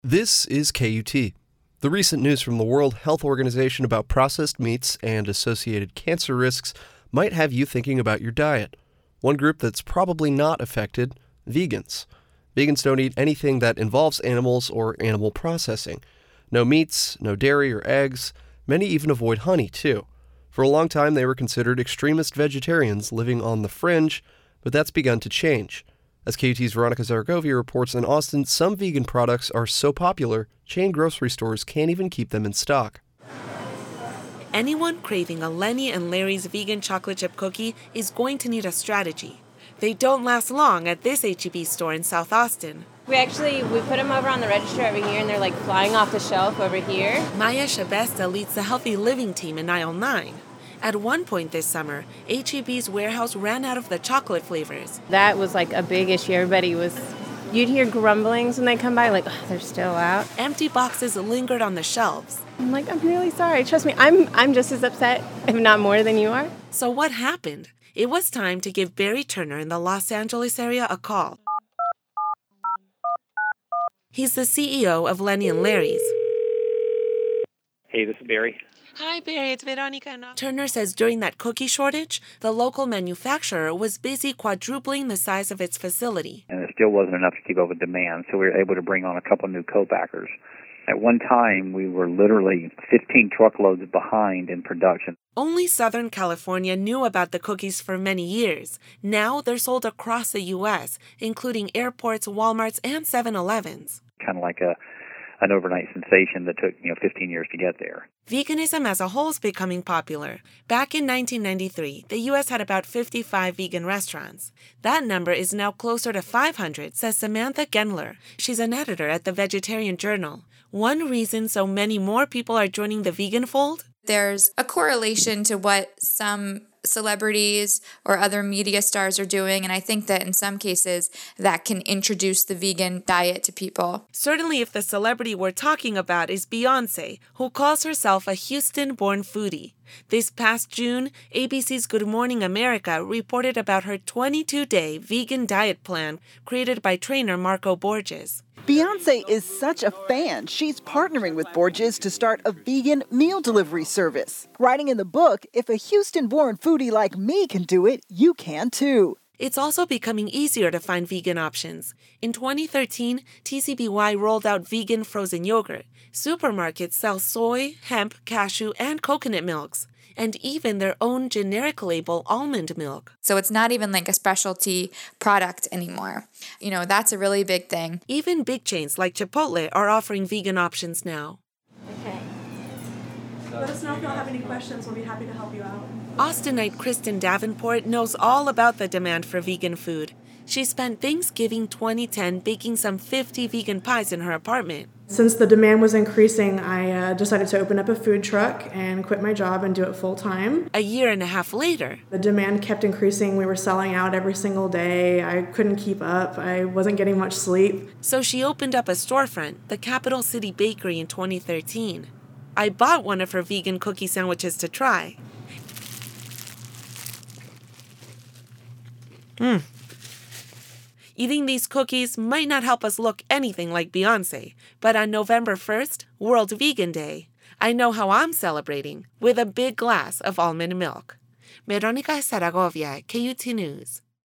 This is KUT. The recent news from the World Health Organization about processed meats and associated cancer risks might have you thinking about your diet. One group that's probably not affected, vegans. Vegans don't eat anything that involves animals or animal processing. No meats, no dairy or eggs. Many even avoid honey, too. For a long time, they were considered extremist vegetarians living on the fringe, but that's begun to change. As KUT's Veronica Zaragovia reports, in Austin, some vegan products are so popular, chain grocery stores can't even keep them in stock. Anyone craving a Lenny and Larry's vegan chocolate chip cookie is going to need a strategy. They don't last long at this H-E-B store in South Austin. We put them over on the register over here, and they're like flying off the shelf over here. Maya Shabesta leads the Healthy Living team in aisle 9. At one point this summer, H-E-B's warehouse ran out of the chocolate flavors. That was like a big issue. You'd hear grumblings when they come by, like, oh, they're still out. Empty boxes lingered on the shelves. I'm like, I'm really sorry. Trust me, I'm just as upset, if not more than you are. So what happened? It was time to give Barry Turner in the Los Angeles area a call. He's the CEO of Lenny and Larry's. Hey, this is Barry. Hi, Barry. It's Veronica. Turner says during that cookie shortage, the local manufacturer was busy quadrupling the size of its facility. And it still wasn't enough to keep up with demand, so we were able to bring on a couple new co-packers. At one time, we were literally 15 truckloads behind in production. Only Southern California knew about the cookies for many years. Now they're sold across the U.S., including airports, Walmarts, and 7-Elevens. Kind of like an overnight sensation that took 15 years to get there. Veganism as a whole is becoming popular. Back in 1993, the U.S. had about 55 vegan restaurants. That number is now closer to 500, says Samantha Gendler. She's an editor at the Vegetarian Journal. One reason so many more people are joining the vegan fold? There's a correlation to what some celebrities or other media stars are doing, and I think that in some cases that can introduce the vegan diet to people. Certainly if the celebrity we're talking about is Beyoncé, who calls herself a Houston-born foodie. This past June, ABC's Good Morning America reported about her 22-day vegan diet plan created by trainer Marco Borges. Beyoncé is such a fan, she's partnering with Borges to start a vegan meal delivery service. Writing in the book, if a Houston-born foodie like me can do it, you can too. It's also becoming easier to find vegan options. In 2013, TCBY rolled out vegan frozen yogurt. Supermarkets sell soy, hemp, cashew, and coconut milks, and even their own generic label almond milk. So it's not even like a specialty product anymore. That's a really big thing. Even big chains like Chipotle are offering vegan options now. Okay. Let us know if y'all have any questions. We'll be happy to help you out. Austinite Kristen Davenport knows all about the demand for vegan food. She spent Thanksgiving 2010 baking some 50 vegan pies in her apartment. Since the demand was increasing, I decided to open up a food truck and quit my job and do it full time. A year and a half later, the demand kept increasing. We were selling out every single day. I couldn't keep up. I wasn't getting much sleep. So she opened up a storefront, the Capital City Bakery, in 2013. I bought one of her vegan cookie sandwiches to try. Eating these cookies might not help us look anything like Beyoncé, but on November 1st, World Vegan Day, I know how I'm celebrating with a big glass of almond milk. Veronica Zaragovia, KUT News.